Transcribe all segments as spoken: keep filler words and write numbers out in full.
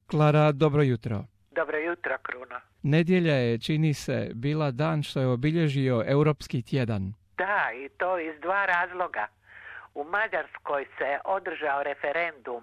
Klara, dobro jutro. Dobro jutro, Kruno. Nedjelja je, čini se, bila dan što je obilježio Europski tjedan. Da, i to iz dva razloga. U Mađarskoj se održao referendum.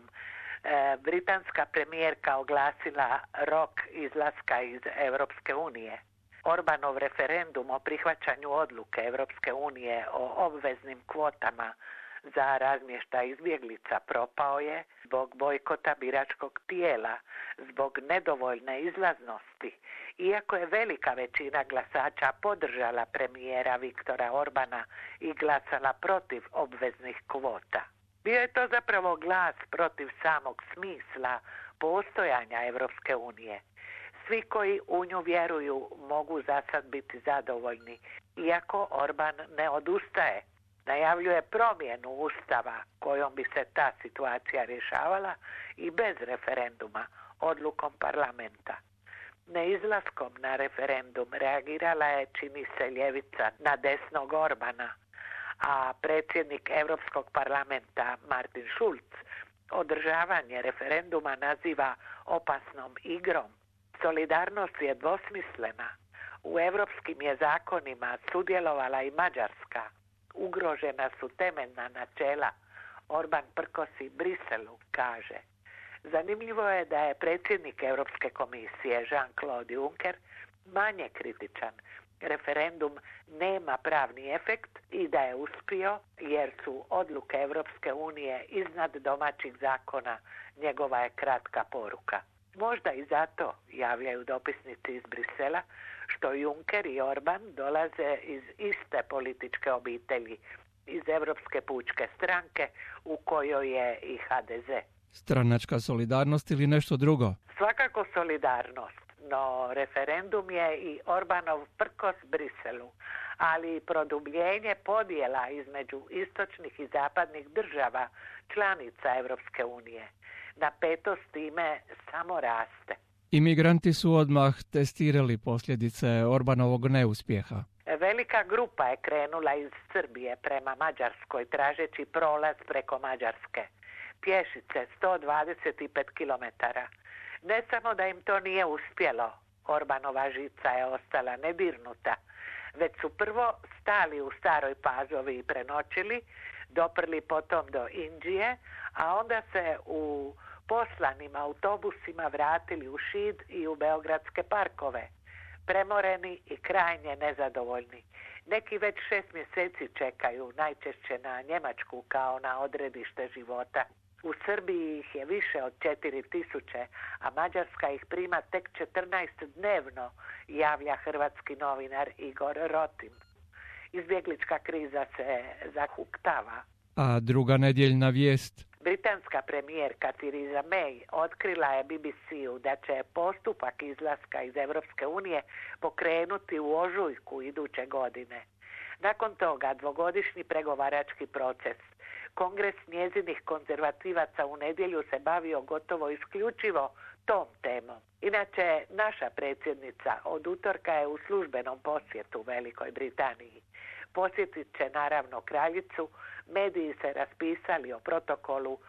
E, britanska premijerka oglasila rok izlaska iz Europske unije. Orbanov referendum o prihvaćanju odluke Europske unije o obveznim kvotama za razmještaj izbjeglica propao je zbog bojkota biračkog tijela, zbog nedovoljne izlaznosti. Iako je velika većina glasača podržala premijera Viktora Orbana i glasala protiv obveznih kvota. Bio je to zapravo glas protiv samog smisla postojanja Europske unije. Svi koji u nju vjeruju mogu za sad biti zadovoljni, iako Orban ne odustaje. Najavljuje promjenu ustava kojom bi se ta situacija rješavala i bez referenduma, odlukom parlamenta. Neizlaskom na referendum reagirala je, čini se, ljevica na desnog Orbana, a predsjednik Europskog parlamenta Martin Schulz održavanje referenduma naziva opasnom igrom. Solidarnost je dvosmislena. U europskim je zakonima sudjelovala i Mađarska. Ugrožena su temeljna načela. Orban prkosi Briselu, kaže. Zanimljivo je da je predsjednik Europske komisije Jean-Claude Juncker manje kritičan. Referendum nema pravni efekt i da je uspio jer su odluke Europske unije iznad domaćih zakona, njegova je kratka poruka. Možda i zato, javljaju dopisnici iz Brisela, što Juncker i Orban dolaze iz iste političke obitelji, iz Europske pučke stranke u kojoj je i ha de ze. Stranačka solidarnost ili nešto drugo? Svakako solidarnost, no referendum je i Orbanov prkos Briselu, ali i produbljenje podjela između istočnih i zapadnih država, članica Europske unije. Napetost time samo raste. Imigranti su odmah testirali posljedice Orbanovog neuspjeha. Velika grupa je krenula iz Srbije prema Mađarskoj tražeći prolaz preko Mađarske. Pješice sto dvadeset pet kilometara. Ne samo da im to nije uspjelo, Orbanova žica je ostala nedirnuta, već su prvo stali u Staroj Pazovi i prenoćili, doprli potom do Inđije, a onda se u poslanim autobusima vratili u Šid i u beogradske parkove, premoreni i krajnje nezadovoljni. Neki već šest mjeseci čekaju, najčešće na Njemačku kao na odredište života. U Srbiji ih je više od četiri tisuće, a Mađarska ih prima tek četrnaest dnevno, javlja hrvatski novinar Igor Rotim. Izbjeglička kriza se zahuktava. A druga nedjeljna vijest? Britanska premijerka Theresa May otkrila je be be ce-u da će postupak izlaska iz Europske unije pokrenuti u ožujku iduće godine. Nakon toga dvogodišnji pregovarački proces. Kongres njezinih konzervativaca u nedjelju se bavio gotovo isključivo tom temom. Inače, naša predsjednica od utorka je u službenom posjetu Velikoj Britaniji. Posjetit će naravno kraljicu, mediji se raspisali o protokolu,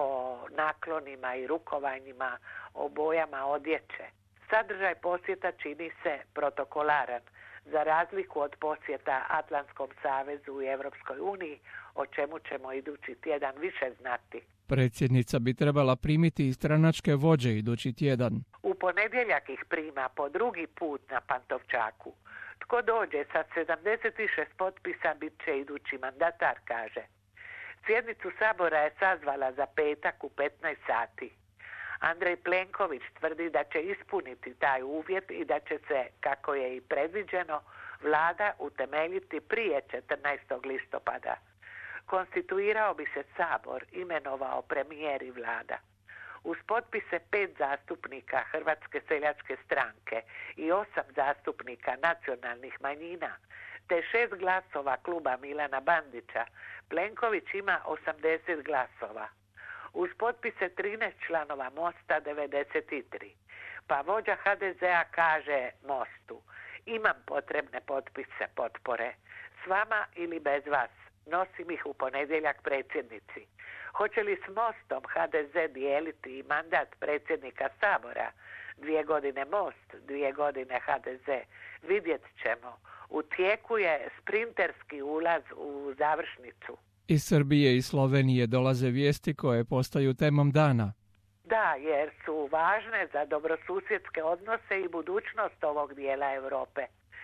o naklonima i rukovanjima, o bojama odjeće. Sadržaj posjeta čini se protokolaran, za razliku od posjeta Atlantskom savezu i Europskoj uniji, o čemu ćemo idući tjedan više znati. Predsjednica bi trebala primiti i stranačke vođe idući tjedan. U ponedjeljak ih prima po drugi put na Pantovčaku. Tko dođe sa sedamdeset šest potpisa bit će idući mandatar, kaže. Sjednicu Sabora je sazvala za petak u petnaest sati. Andrej Plenković tvrdi da će ispuniti taj uvjet i da će se, kako je i predviđeno, vlada utemeljiti prije četrnaestog listopada. Konstituirao bi se Sabor, imenovao premijer i vlada. Uz potpise pet zastupnika Hrvatske seljačke stranke i osam zastupnika nacionalnih manjina, te šest glasova kluba Milana Bandića, Plenković ima osamdeset glasova. Uz potpise trinaest članova Mosta devedeset tri. Pa vođa ha de ze-a kaže Mostu: imam potrebne potpise potpore. S vama ili bez vas. Nosim ih u ponedjeljak predsjednici. Hoće li s Mostom ha de ze dijeliti mandat predsjednika Sabora? Dvije godine Most, dvije godine ha de ze. Vidjet ćemo. U tijeku je sprinterski ulaz u završnicu. Iz Srbije i Slovenije dolaze vijesti koje postaju temom dana. Da, jer su važne za dobrosusjedske odnose i budućnost ovog dijela Europe.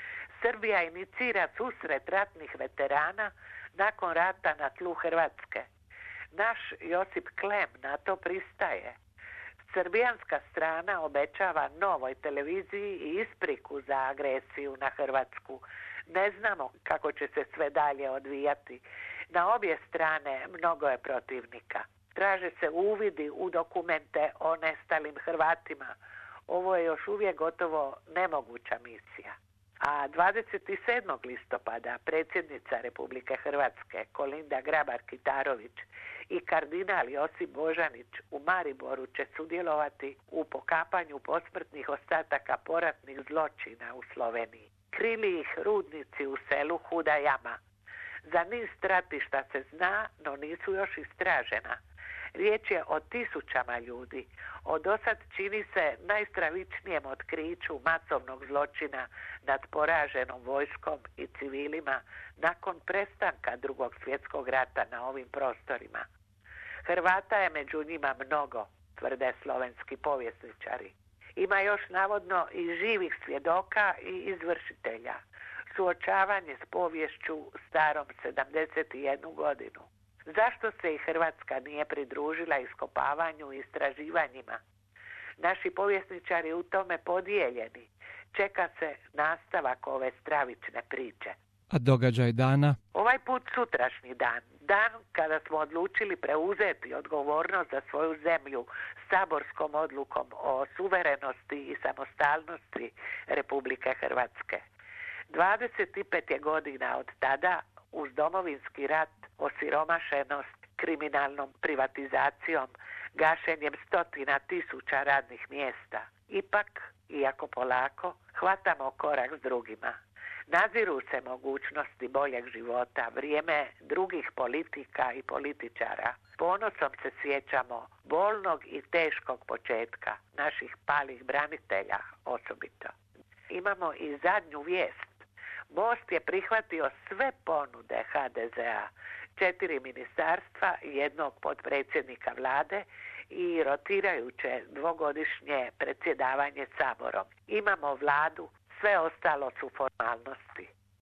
Srbija inicira susret ratnih veterana nakon rata na tlu Hrvatske. Naš Josip Klem na to pristaje. Srbijanska strana obećava novoj televiziji i ispriku za agresiju na Hrvatsku. Ne znamo kako će se sve dalje odvijati. Na obje strane mnogo je protivnika. Traže se uvidi u dokumente o nestalim Hrvatima. Ovo je još uvijek gotovo nemoguća misija. A dvadeset sedmog listopada predsjednica Republike Hrvatske Kolinda Grabar-Kitarović i kardinal Josip Božanić u Mariboru će sudjelovati u pokapanju posmrtnih ostataka poratnih zločina u Sloveniji. Krili ih rudnici u selu Huda Jama. Za niz stratišta se zna, no nisu još istražena. Riječ je o tisućama ljudi, o dosad čini se najstravičnijem otkriću masovnog zločina nad poraženom vojskom i civilima nakon prestanka Drugog svjetskog rata na ovim prostorima. Hrvata je među njima mnogo, tvrde slovenski povjesničari. Ima još navodno i živih svjedoka i izvršitelja. Suočavanje s poviješću starom sedamdeset jednu godinu. Zašto se i Hrvatska nije pridružila iskopavanju i istraživanjima? Naši povjesničari u tome podijeljeni. Čeka se nastavak ove stravične priče. A događaj dana? Ovaj put sutrašnji dan. Dan kada smo odlučili preuzeti odgovornost za svoju zemlju saborskom odlukom o suverenosti i samostalnosti Republike Hrvatske. dvadeset pet je godina od tada, uz Domovinski rat, osiromašenost, kriminalnom privatizacijom, gašenjem stotina tisuća radnih mjesta. Ipak, iako polako, hvatamo korak s drugima. Naziru se mogućnosti boljeg života, vrijeme drugih politika i političara. Ponosom se sjećamo bolnog i teškog početka naših palih branitelja osobito. Imamo i zadnju vijest. Most je prihvatio sve ponude ha de zea, četiri ministarstva, jednog potpredsjednika vlade i rotirajuće dvogodišnje predsjedavanje Saborom. Imamo vladu, sve ostalo su formalnosti.